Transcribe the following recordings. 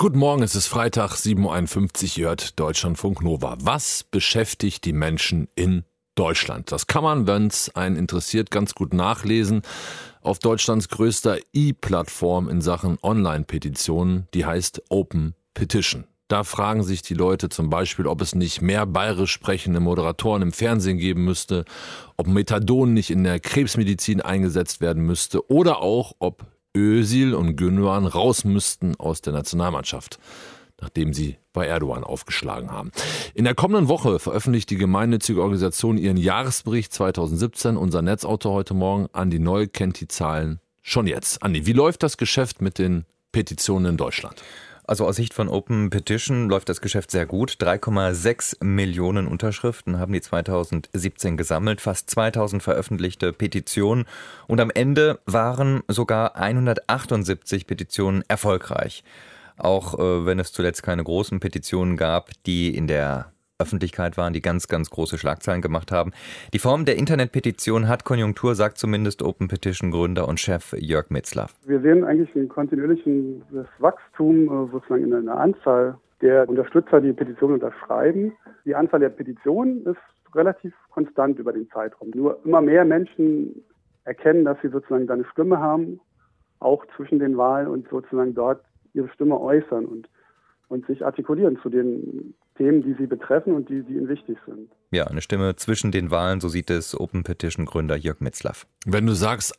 Guten Morgen, es ist Freitag, 7.51 Uhr, ihr hört Deutschlandfunk Nova. Was beschäftigt die Menschen in Deutschland? Das kann man, wenn es einen interessiert, ganz gut nachlesen auf Deutschlands größter E-Plattform in Sachen Online-Petitionen, die heißt Open Petition. Da fragen sich die Leute zum Beispiel, ob es nicht mehr bayerisch sprechende Moderatoren im Fernsehen geben müsste, ob Methadon nicht in der Krebsmedizin eingesetzt werden müsste oder auch, ob Özil und Gündoğan raus müssten aus der Nationalmannschaft, nachdem sie bei Erdogan aufgeschlagen haben. In der kommenden Woche veröffentlicht die gemeinnützige Organisation ihren Jahresbericht 2017. Unser Netzautor heute Morgen, Andi Neu, kennt die Zahlen schon jetzt. Andi, wie läuft das Geschäft mit den Petitionen in Deutschland? Also aus Sicht von Open Petition läuft das Geschäft sehr gut. 3,6 Millionen Unterschriften haben die 2017 gesammelt, fast 2000 veröffentlichte Petitionen und am Ende waren sogar 178 Petitionen erfolgreich. Auch wenn es zuletzt keine großen Petitionen gab, die in der Öffentlichkeit waren, die ganz, ganz große Schlagzeilen gemacht haben. Die Form der Internetpetition hat Konjunktur, sagt zumindest Open Petition Gründer und Chef Jörg Mitzlaff. Wir sehen eigentlich ein kontinuierliches Wachstum sozusagen in der Anzahl der Unterstützer, die Petitionen unterschreiben. Die Anzahl der Petitionen ist relativ konstant über den Zeitraum. Nur immer mehr Menschen erkennen, dass sie sozusagen eine Stimme haben, auch zwischen den Wahlen und sozusagen dort ihre Stimme äußern und sich artikulieren zu den Themen, die sie betreffen und die ihnen wichtig sind. Ja, eine Stimme zwischen den Wahlen, so sieht es Open Petition Gründer Jörg Mitzlaff. Wenn du sagst,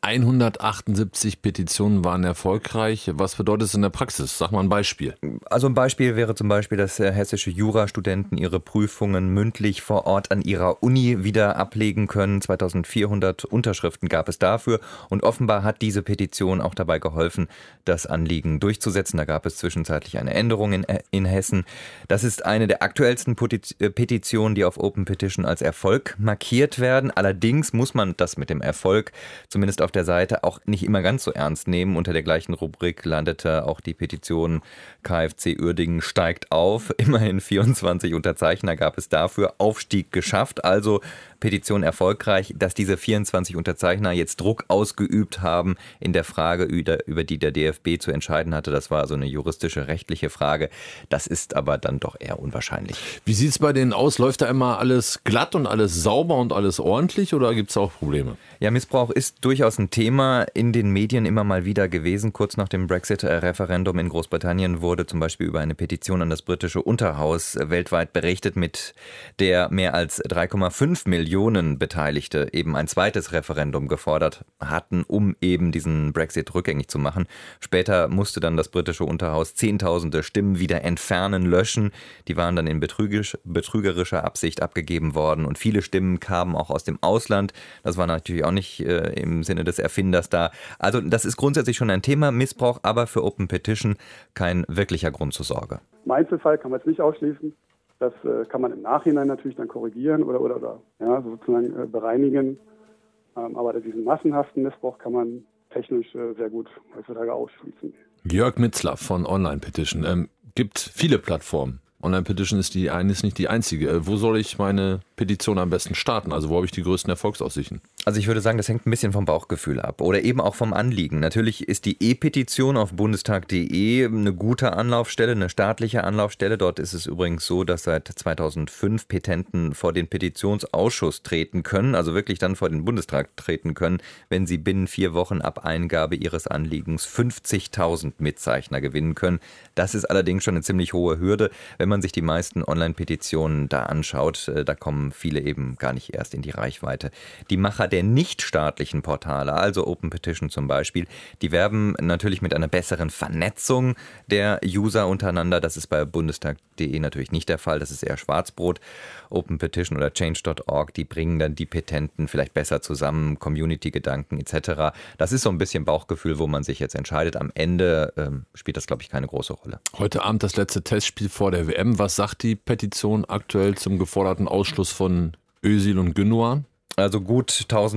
178 Petitionen waren erfolgreich, was bedeutet es in der Praxis? Sag mal ein Beispiel. Also ein Beispiel wäre zum Beispiel, dass hessische Jurastudenten ihre Prüfungen mündlich vor Ort an ihrer Uni wieder ablegen können. 2400 Unterschriften gab es dafür und offenbar hat diese Petition auch dabei geholfen, das Anliegen durchzusetzen. Da gab es zwischenzeitlich eine Änderung in Hessen. Das ist eine der aktuellsten Petitionen, die auf Open Petition als Erfolg markiert werden. Allerdings muss man das mit dem Erfolg zumindest auf der Seite auch nicht immer ganz so ernst nehmen. Unter der gleichen Rubrik landete auch die Petition KFC Uerdingen steigt auf. Immerhin 24 Unterzeichner gab es dafür. Aufstieg geschafft. Also Petition erfolgreich. Dass diese 24 Unterzeichner jetzt Druck ausgeübt haben in der Frage, über die der DFB zu entscheiden hatte, das war so eine juristische, rechtliche Frage. Das ist aber dann doch eher unwahrscheinlich. Wie sieht es bei denen aus? Läuft da immer alles glatt und alles sauber und alles ordentlich oder gibt es auch Probleme? Ja, Missbrauch ist durchaus ein Thema in den Medien immer mal wieder gewesen. Kurz nach dem Brexit-Referendum in Großbritannien wurde zum Beispiel über eine Petition an das britische Unterhaus weltweit berichtet, mit der mehr als 3,5 Millionen Beteiligte eben ein zweites Referendum gefordert hatten, um eben diesen Brexit rückgängig zu machen. Später musste dann das britische Unterhaus Zehntausende Stimmen wieder entfernen, löschen. Die waren dann in betrügerischer Absicht abgegeben worden und viele Stimmen kamen auch aus dem Ausland. Das war natürlich auch nicht im Sinne des Erfinders da. Also das ist grundsätzlich schon ein Thema, Missbrauch, aber für Open Petition kein wirklicher Grund zur Sorge. Im Einzelfall kann man es nicht ausschließen. Das kann man im Nachhinein natürlich dann korrigieren oder ja, sozusagen bereinigen. Aber diesen massenhaften Missbrauch kann man technisch sehr gut heutzutage ausschließen. Jörg Mitzlaff von Online Petition. Gibt viele Plattformen. Online Petition ist nicht die einzige. Wo soll ich meine Petition am besten starten? Also wo habe ich die größten Erfolgsaussichten? Also ich würde sagen, das hängt ein bisschen vom Bauchgefühl ab oder eben auch vom Anliegen. Natürlich ist die E-Petition auf bundestag.de eine gute Anlaufstelle, eine staatliche Anlaufstelle. Dort ist es übrigens so, dass seit 2005 Petenten vor den Petitionsausschuss treten können, also wirklich dann vor den Bundestag treten können, wenn sie binnen 4 Wochen ab Eingabe ihres Anliegens 50.000 Mitzeichner gewinnen können. Das ist allerdings schon eine ziemlich hohe Hürde. Wenn man sich die meisten Online-Petitionen da anschaut, da kommen viele eben gar nicht erst in die Reichweite. Die Macher der nichtstaatlichen Portale, also Open Petition zum Beispiel, die werben natürlich mit einer besseren Vernetzung der User untereinander. Das ist bei bundestag.de natürlich nicht der Fall, das ist eher Schwarzbrot. Open Petition oder Change.org, die bringen dann die Petenten vielleicht besser zusammen, Community-Gedanken etc. Das ist so ein bisschen Bauchgefühl, wo man sich jetzt entscheidet. Am Ende spielt das, glaube ich, keine große Rolle. Heute Abend das letzte Testspiel vor der WM. Was sagt die Petition aktuell zum geforderten Ausschluss von Özil und Gündoğan? Also gut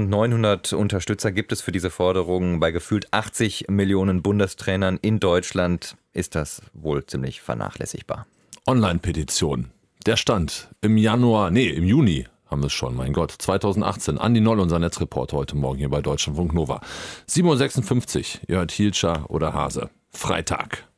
1900 Unterstützer gibt es für diese Forderung. Bei gefühlt 80 Millionen Bundestrainern in Deutschland ist das wohl ziemlich vernachlässigbar. Online-Petition. Der Stand im Juni haben wir es schon, mein Gott. 2018. Andi Noll, unser Netzreporter heute Morgen hier bei Deutschlandfunk Nova. 7.56 Uhr. Ihr hört Hielscher oder Hase. Freitag.